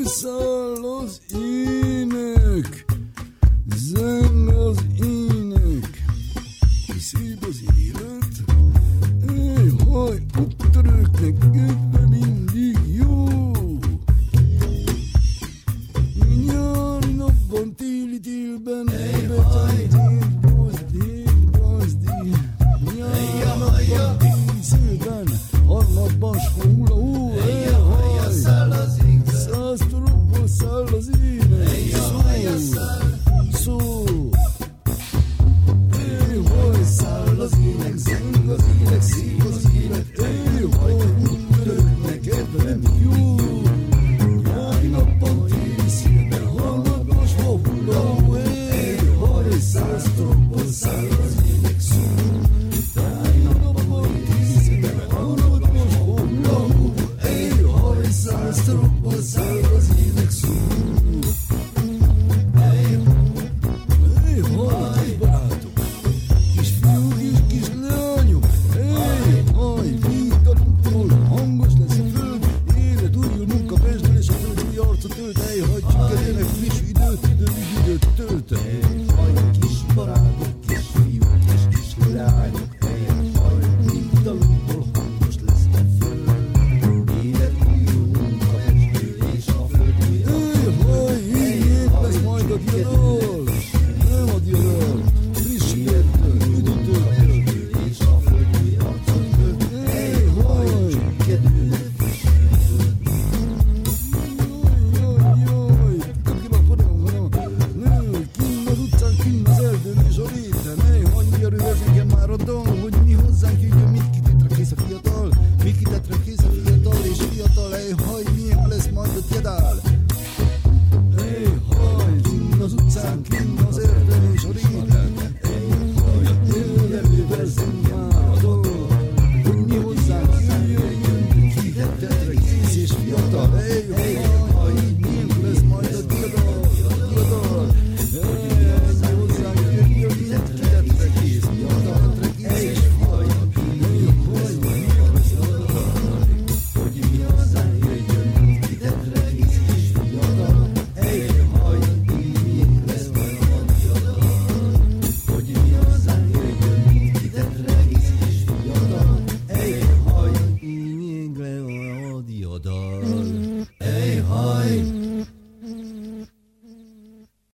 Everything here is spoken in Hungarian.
száll az ének, zeng az ének, szép az élet, haj, úttöröknek kedve mindig jó. Nyári napban, téli télben, bozdi, nyári napban, téli szélben, harmadban, skóla, haj, száll az ének, száztorokból száll az ének, szó. Haj, száll az ének, zeng az ének, szép az élet, haj, úttöröknek kedve jó. Nyári napban, téli szélben, harmadban, skóla, haj, száztorokból száll az ének, szó. Nyári napban, téli szélben, harmadban, skóla, haj, száztorokból száll